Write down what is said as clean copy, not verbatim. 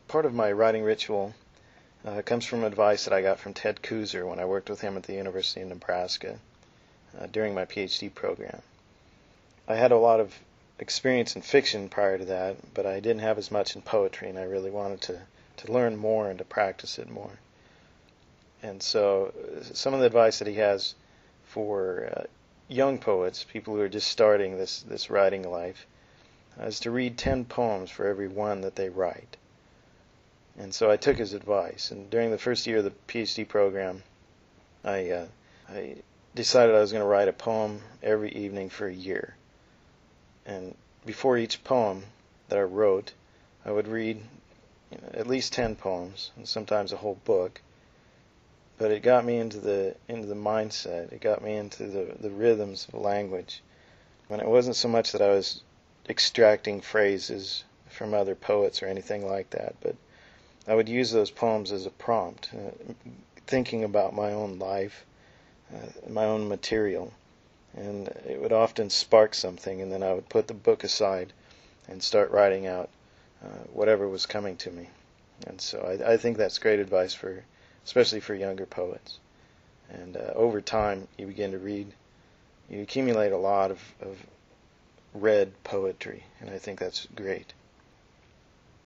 part of my writing ritual comes from advice that I got from Ted Kooser when I worked with him at the University of Nebraska during my PhD program. I had a lot of experience in fiction prior to that, but I didn't have as much in poetry, and I really wanted to learn more and to practice it more. And so some of the advice that he has for young poets, people who are just starting this writing life, is to read 10 poems for every one that they write. And so I took his advice, and during the first year of the PhD program, I decided I was going to write a poem every evening for a year. And before each poem that I wrote, I would read at least 10 poems, and sometimes a whole book. But it got me into the mindset. It got me into the rhythms of language. When it wasn't so much that I was extracting phrases from other poets or anything like that, but I would use those poems as a prompt, thinking about my own life, my own material, and it would often spark something, and then I would put the book aside and start writing out whatever was coming to me. And so I think that's great advice especially for younger poets. And over time, you begin to read, you accumulate a lot of read poetry, and I think that's great.